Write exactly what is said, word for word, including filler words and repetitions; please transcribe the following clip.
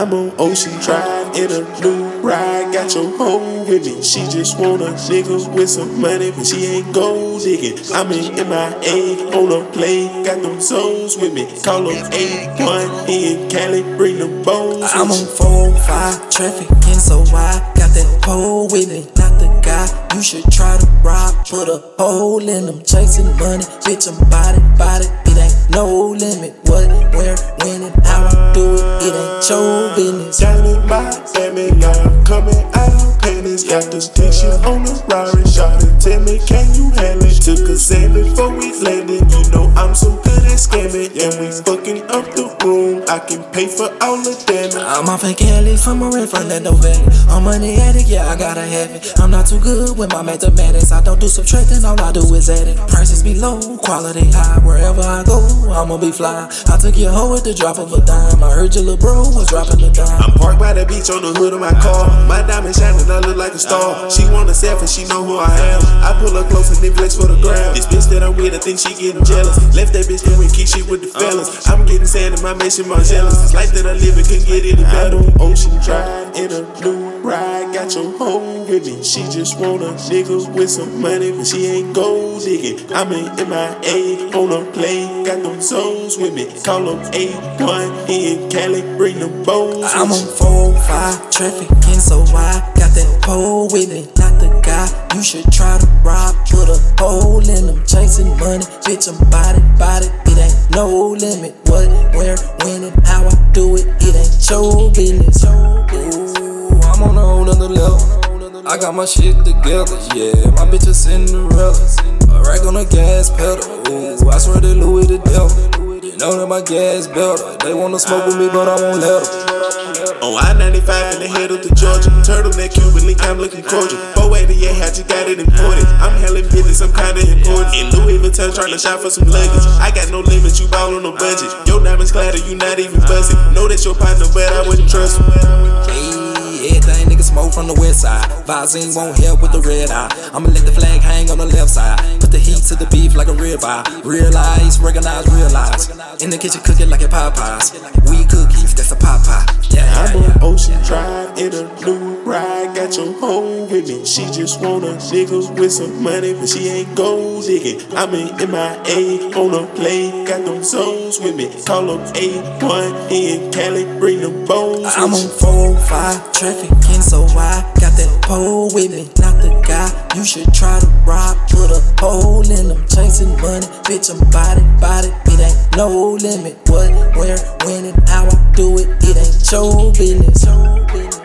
I'm on Ocean Drive in a new ride. Got your hoe with me. She just want a nigga with some money, but she ain't gold digging. I'm in M I A on a plane. Got them souls with me. Call them A one. He in Cali, bring them bones. I'm on four oh five, traffic in so wide. Got that pole with me, not the guy you should try to rob. Put a hole in them, chasing money. Bitch, I'm body, body. It ain't no limit. What, where, when, and how I do it. It ain't your business. Down in Miami, I'm coming out of panties. Got the station on the Rari. Shot it, tell me, can you handle it? Took a sand before we landed. You know I'm so good at scamming. And we fucking up the room. I can pay for all the damage. I'm off in Cali from a rent from that no value. I'm money addict, yeah, I gotta have it. I'm not too good with my mathematics. I don't do subtracting, all I do is add it. Prices be low, quality high. Wherever I go, I'ma be fly. I took your hoe at the drop of a dime. I heard your little bro was dropping the dime. I'm parked by the beach on the hood of my car. My diamond shining, I look like a star. She want a selfie, she know who I am. I pull her close and then flex for the gram. This bitch that I'm with, I think she getting jealous. Left that bitch doing keep shit with the fellas. I'm getting sand in my mission, my jealous. This life that I live in couldn't get any better. I'm on Ocean Drive in a new ride. Got your hoe with me. She just want a nigga with some money, but she ain't gold digging. I'm in M I A on a plane. Got them souls with me. Call them A one. He in Cali, bring them bones. I'm on four oh five, traffic in so wide. Got that pole with me, not the guy you should try to rob. Put a hole in them, chasing money. Bitch, I'm body, body. It ain't no limit. What, where, when, and how I do it. It ain't your business. Ooh, I'm on a whole nother level. I got my shit together, yeah. My bitch is Cinderella. A rack on the gas pedal. Ooh, I swear they Louis the devil. You know that my gas better. They wanna smoke with me, but I won't let them. On I ninety-five in the head up to Georgia. Turtleneck, Cuban link, I'm looking cordial. four eighty-eight, I just got it imported. I'm hella business, I'm kinda important. In Louis Vuitton, tryna shop for some luggage. I got no limit, you ball on no budget. Your diamonds clatter, you not even buzzing. Know that's your partner, but I wouldn't trust him. Hey, everything nigga smoke from the west side. Visine won't help with the red eye. I'ma let the flag hang on the left side. Put the heat to the beef like a ribeye. Realize, recognize, realize. In the kitchen cooking like a Popeyes. We cookies, that's a Popeye. Yeah, yeah, I'm yeah. on Ocean Drive in a new ride. Got your hoe with me. She just want a nigga with some money, but she ain't gold digging. I'm in M I A on a plane. Got them souls with me. Call them A one. He in Cali, bring them bones. I'm on four oh five, traffic in so wide. Got that pole with me, not the guy you should try to rob. Put a hole in them, chasing money. Bitch, I'm body, body. It ain't no limit. What, where, when, and how I do it. It ain't your business.